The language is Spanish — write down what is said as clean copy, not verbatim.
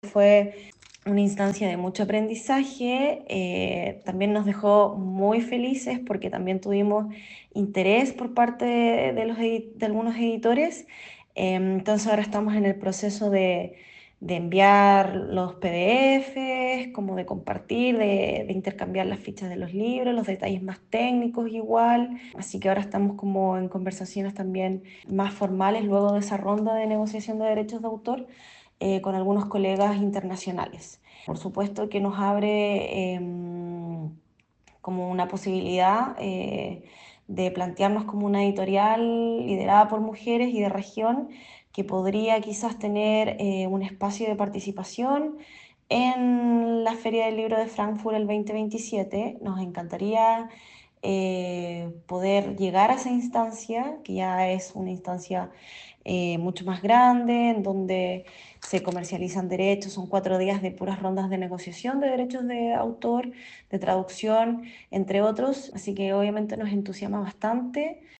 Fue una instancia de mucho aprendizaje, también nos dejó muy felices porque también tuvimos interés por parte de algunos editores. Entonces ahora estamos en el proceso de enviar los PDFs, como de compartir, de intercambiar las fichas de los libros, los detalles más técnicos igual. Así que ahora estamos como en conversaciones también más formales luego de esa ronda de negociación de derechos de autor con algunos colegas internacionales. Por supuesto que nos abre como una posibilidad de plantearnos como una editorial liderada por mujeres y de región que podría quizás tener un espacio de participación en la Feria del Libro de Frankfurt el 2027. Nos encantaría poder llegar a esa instancia, que ya es una instancia mucho más grande, en donde se comercializan derechos, son 4 días de puras rondas de negociación de derechos de autor, de traducción, entre otros, así que obviamente nos entusiasma bastante.